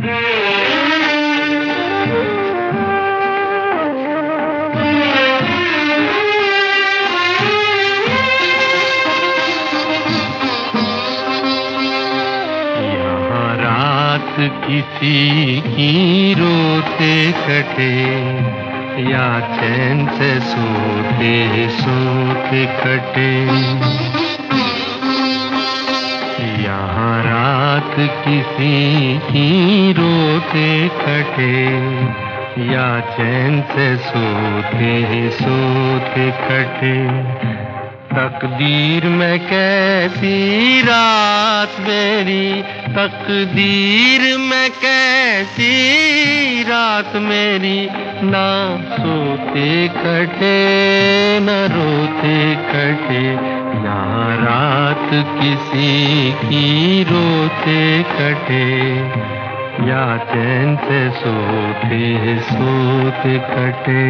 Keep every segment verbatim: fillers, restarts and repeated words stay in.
किसी की रोते कटे या चैन से सोते सोते कटे, यहाँ रात किसी की रोते कटे या चैन से सोते सोते कटे। तकदीर में कैसी रात मेरी, तकदीर में कैसी रात मेरी, ना सोते कटे न रोते कटे। यहाँ रात किसी की रोते कटे या चैन से सोते सोते कटे।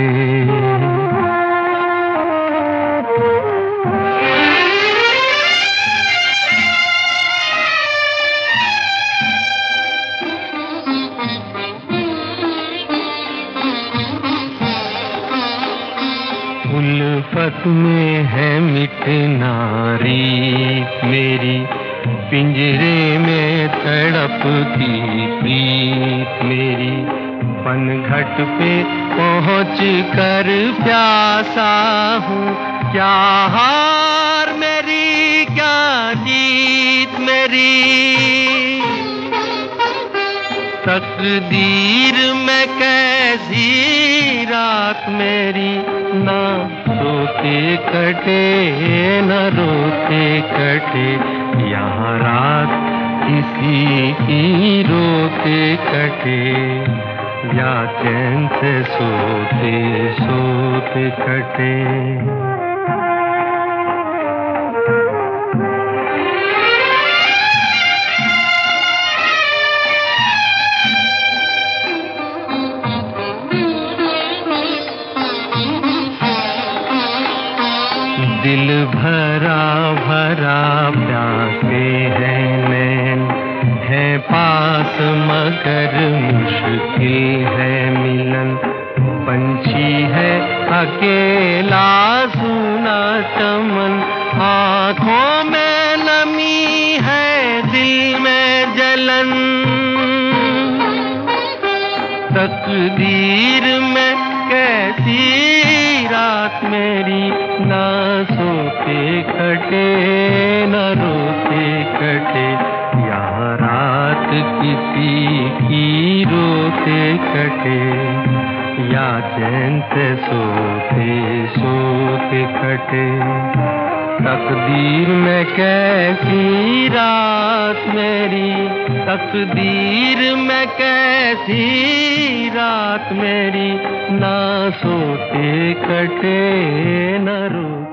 उल्फत में है मिटना रीत मेरी, पिंजरे में तड़पती प्रीत मेरी। पनघट पे पहुँच कर प्यासा हूँ, क्या हार मेरी क्या जीत मेरी। तकदीर में कैसी रात मेरी, ना सोते कटे न रोते कटे। यहाँ रात किसी की रोते कटे या चैन से सोते सोते कटे। दिल भरा भरा प्यासे हैं नैन, है पास मगर मुश्किल है मिलन। पंछी है अकेला सुना चमन, आँखों में नमी है दिल में जलन। तकदीर में कैसी रात मेरी, ना सोते कटे न रोते कटे। यहाँ रात किसी की रोते कटे या चैन से सोते सोते कटे। तकदीर में कैसी रात मेरी, तकदीर में कैसी रात मेरी, ना सोते कटे न रोते।